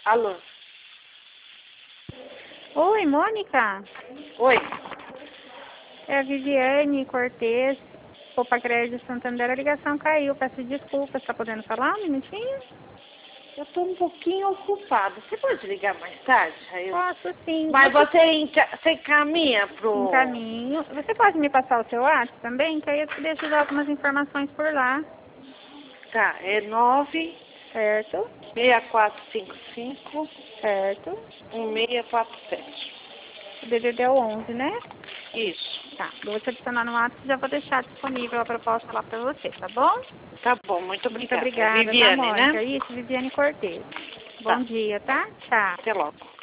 Alô? Oi, Mônica? Oi? É a Viviane Cortez, Copa Crédito Santander. A ligação caiu, peço desculpas. Está podendo falar um minutinho? Eu tô um pouquinho ocupada. Você pode ligar mais tarde? Posso sim. Mas você encaminha pro... Encaminho. Você pode me passar o seu WhatsApp também? Que aí eu te deixo dar algumas informações por lá. Tá, é Certo? 96455 Certo. 1647. O DDD é o 11, né? Isso. Tá. Eu vou te adicionar no WhatsApp e já vou deixar disponível a proposta lá para você, tá bom? Tá bom, muito Muito obrigada. É obrigada, tá, Viviane, Mônica? né? Isso, Viviane Cortez. Bom Tá. dia, tá? Tchau. Até logo.